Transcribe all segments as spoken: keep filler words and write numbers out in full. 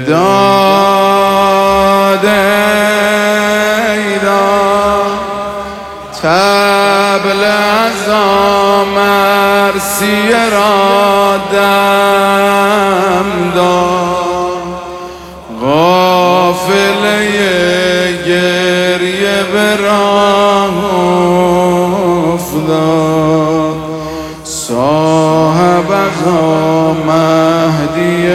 داد ای داد طبل عزا مرثیه را دم داد قافله گریه به راه افتاد صاحب عزا مهدی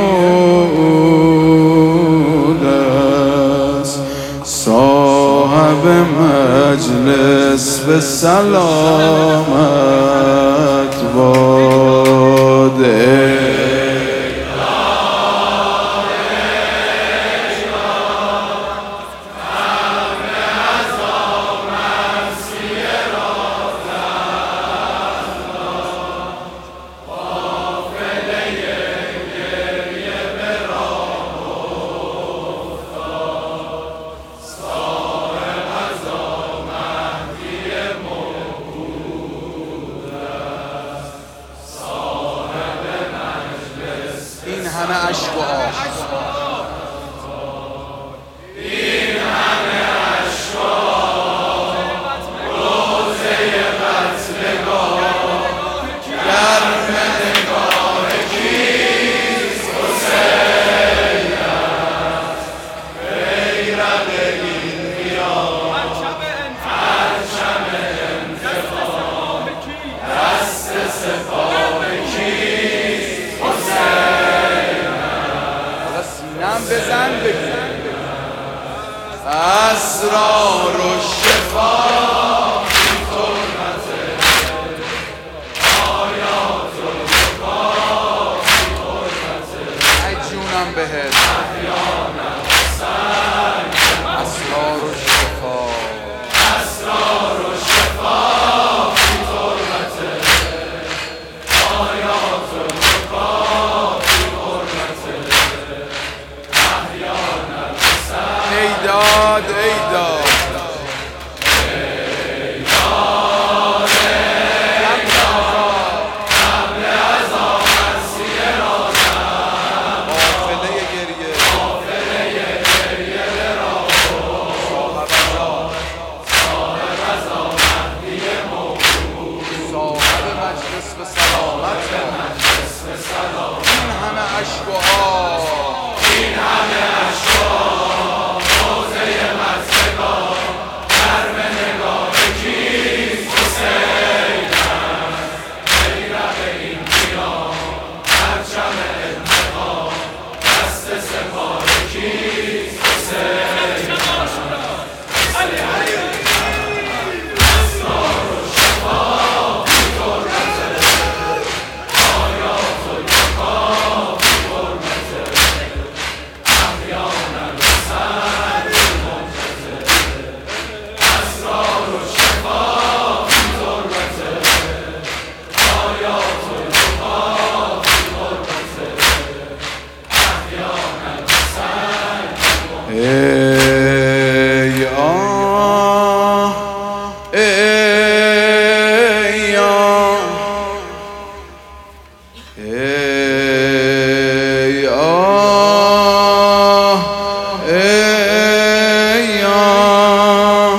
مود است صاحب مجلس به سلامت باده این همه عشق و آه این همه عشق و آه روزه قتلگاه گرم نگاه کیست حسین است بیرق این قیام پرچم انتقام دست سپاه کیست نم بزن بگو اسرار و شفا فی تربت آیات و بقا فی تربت ای جونم بهت احیان حسین اسرار و شفا اسرار و شفا فی تربت آیات و بقا فی تربت ای داد ای داد ای داد ای داد طبل عزا مرثیه را دم قافله گریه قافله گریه به راه صاحب عزا صاحب عزا مهدی موعود صاحب مجلس به سلامت مجلس به سلامت این همه عشق و آه این همه عشق و آه ای آه ای آه ای آه ای آه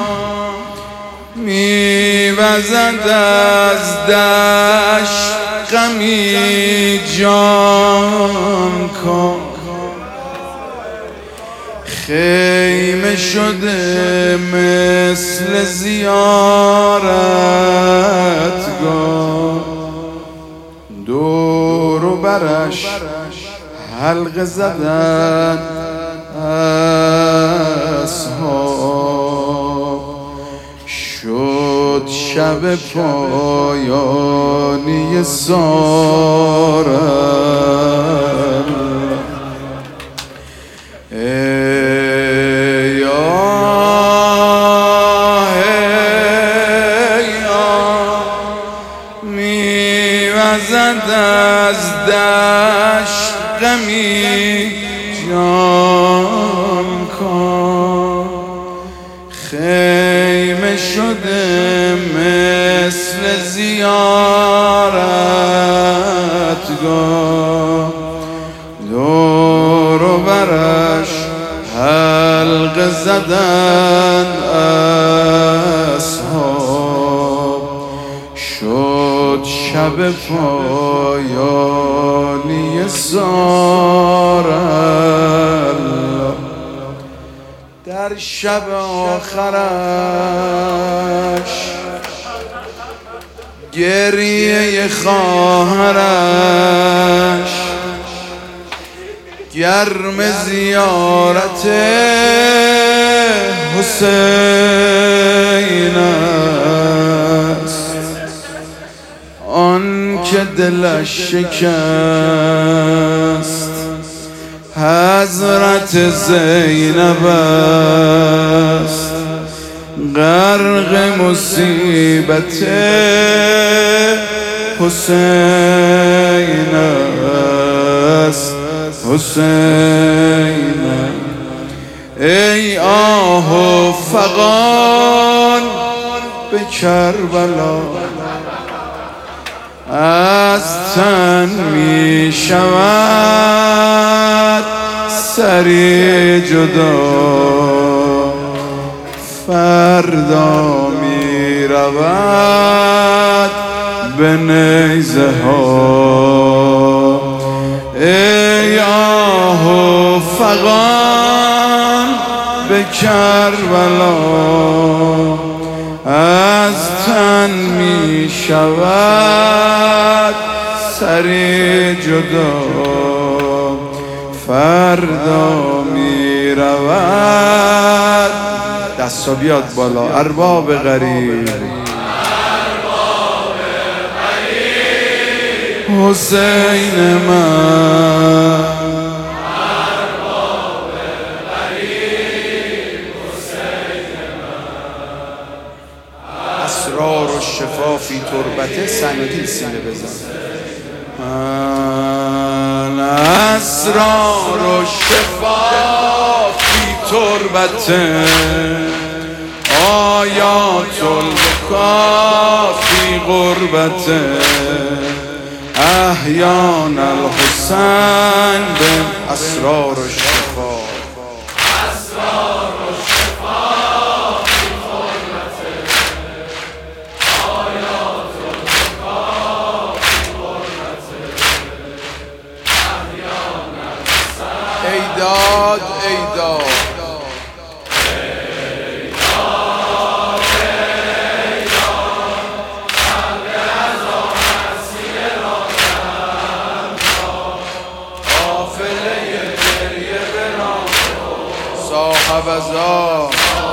میوزد از دشت غمی جان کن خیمه شده مثل زیارتگاه دور و برش حلقه زدن اصحاب شد شب پایانی سارت ای آه ای آه میوزد از دشت غمی جان کن خیمه شده مثل زیارتگاه دور و بر زدن اصحاب، شد شب پایانی سار الله. در شب آخرش گریه خواهرش گرم زیارت حسین است. آن که دلش شکست حضرت زینب است. غرق مصیبت حسین است. حسین ای آه و فغان به کربلا، از تن می شود سری جدا، فردا می رود به نیزه ها. ای آه و فغان به کربلا، از تن می شود سری جدا، فردا می رود. دستا بیاد بالا ارباب غریب. حسین من اسرار و شفا فی تربته. سنگین سینه بزن. اسرار و شفا فی تربته، آیات البکا فی غربته. احیان الحسین به اسرار و شفا. اسرار و شفا فی غربته، آیات البکا فی غربته. احیان الحسین ای داد ای داد صاحب ازا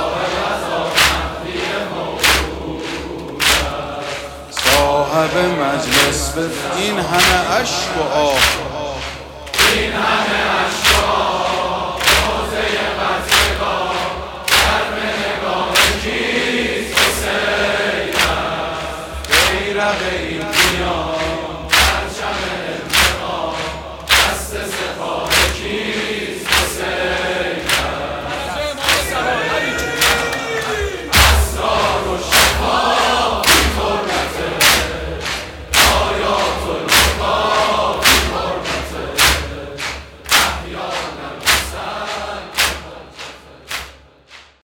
صاحب مجلس. به این همه عشق و آه، این همه اشکا روزه قتلگاه، گرم نگاه کیست حسین است. بیرق این دنیا